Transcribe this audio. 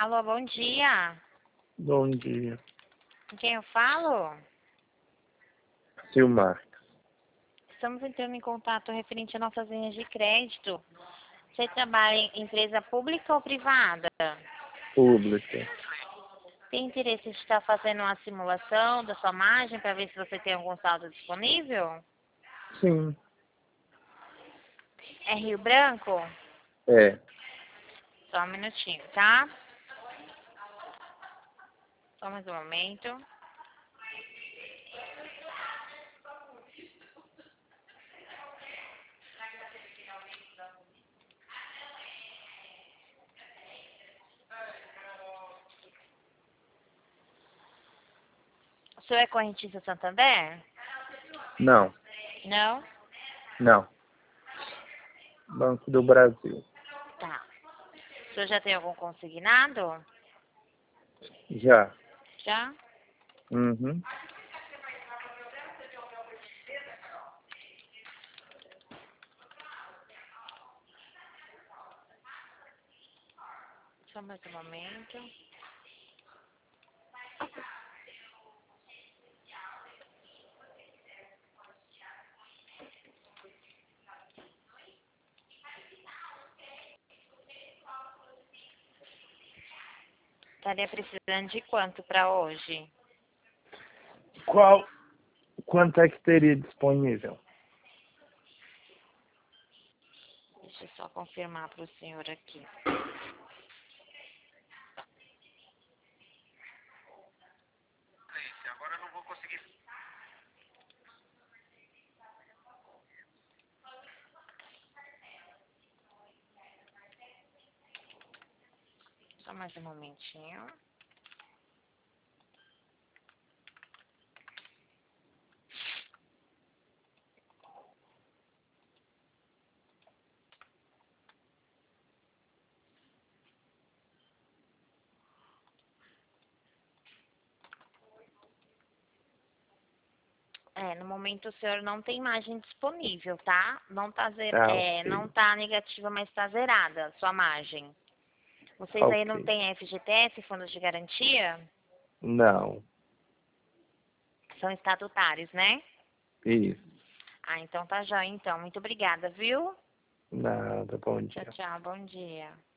Alô, bom dia. Bom dia. Com quem eu falo? Silmar. Estamos entrando em contato referente a nossas linhas de crédito. Você trabalha em empresa pública ou privada? Pública. Tem interesse de estar fazendo uma simulação da sua margem para ver se você tem algum saldo disponível? Sim. É Rio Branco? É. Só um minutinho, tá? Só mais um momento. O senhor é correntista Santander? Não. Não? Não. Banco do Brasil. Tá. O senhor já tem algum consignado? Já. Já? Uhum. Só mais um momento. Estaria precisando de quanto para hoje? Quanto é que teria disponível? Deixa eu só confirmar para o senhor aqui. Só mais um momentinho. No momento o senhor não tem margem disponível, tá? Não tá, Tá, ok. não tá negativa, mas tá zerada a sua margem. Vocês aí não Ok. têm FGTS, fundos de garantia? Não. São estatutários, né? Isso. Ah, então tá jóia, então. Muito obrigada, viu? Nada. Bom Tchau, dia. tchau. Bom dia.